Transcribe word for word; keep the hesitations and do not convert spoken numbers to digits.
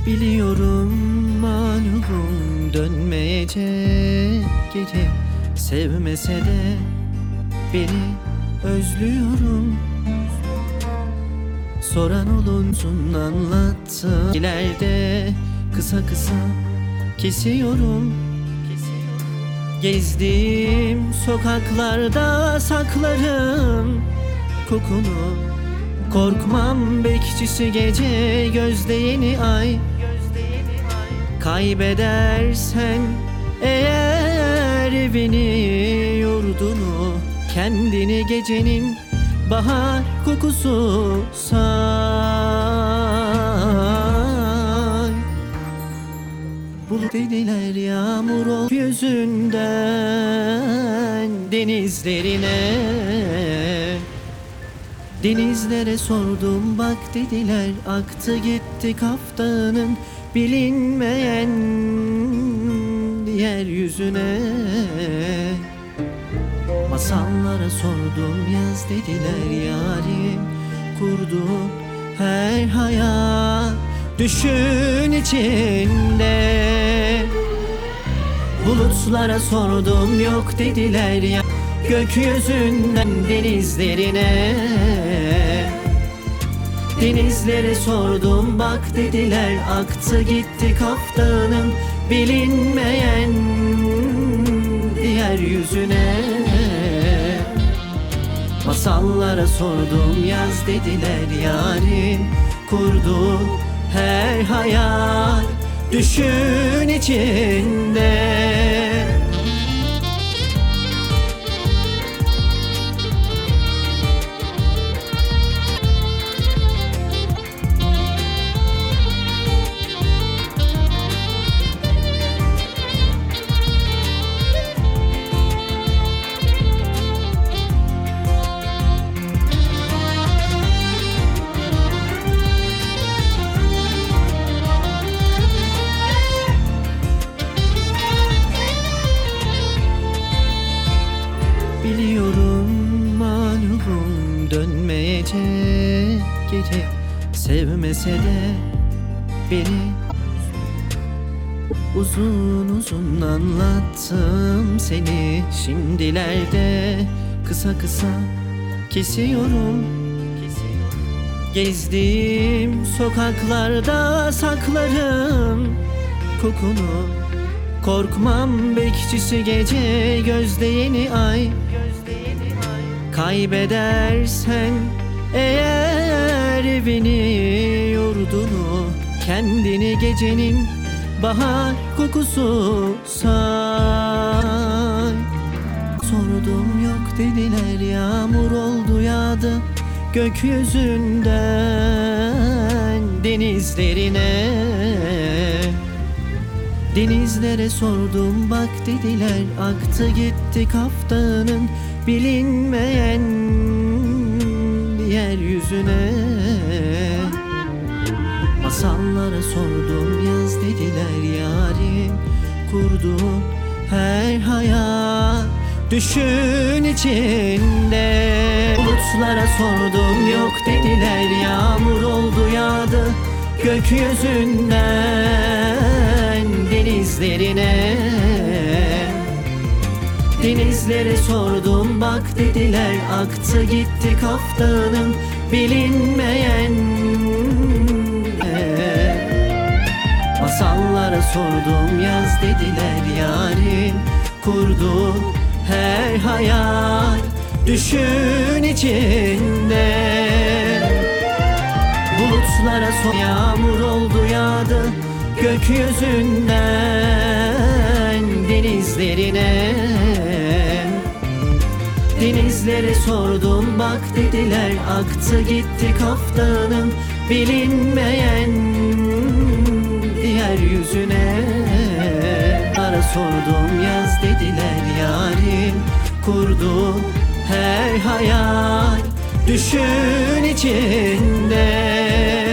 Biliyorum malum dönmeyecek geri. Sevmese de beni özlüyorum. Soran olunsun anlattım. İleride kısa kısa kesiyorum. Gezdiğim sokaklarda saklarım kokunu. Korkmam bekçisi gece, gözde yeni ay. Kaybedersen eğer evini, yurdunu, kendini gecenin bahar kokusu say. Bulut dediler yağmur ol yüzünden denizlerine. Denizlere sordum bak dediler, aktı gitti kaftanın bilinmeyen yeryüzüne. Masallara sordum yaz dediler yarim, kurduğun her hayal düşün içinde. Bulutlara sordum yok dediler ya, gökyüzünden denizlerine. Denizlere sordum bak dediler, aktı gitti kaftanın bilinmeyen yeryüzüne. Masallara sordum yaz dediler yarim, kurduğun her hayal düşün içinde. Biliyorum malum dönmeyecek geri. Sevmese de beni uzun uzun anlattım seni. Şimdilerde kısa kısa kesiyorum. Gezdiğim sokaklarda saklarım kokunu. Korkmam bekçisi gece, gözde yeni ay. Kaybedersen eğer evini, yurdunu, kendini gecenin bahar kokusu say. Sordum yok dediler yağmur oldu yağdı gökyüzünden denizlerine. Denizlere sordum bak dediler, aktı gitti kaftanın bilinmeyen yeryüzüne. Masallara sordum yaz dediler yarim, kurduğun her hayal düşün içinde. Bulutlara sordum yok dediler yağmur oldu yağdı gökyüzünden denizlerine. Denizlere sordum bak dediler, aktı gitti kaftanın bilinmeyen. Masallara sordum yaz dediler yarim, kurduğun her hayal düşün içinde. Bulutlara sor yağmur oldu yağdı gökyüzünden denizlerine. Denizlere sordum bak dediler, aktı gitti kaftanın bilinmeyen yeryüzüne. Ara sordum yaz dediler yarim, kurduğun her hayal düşün içinde.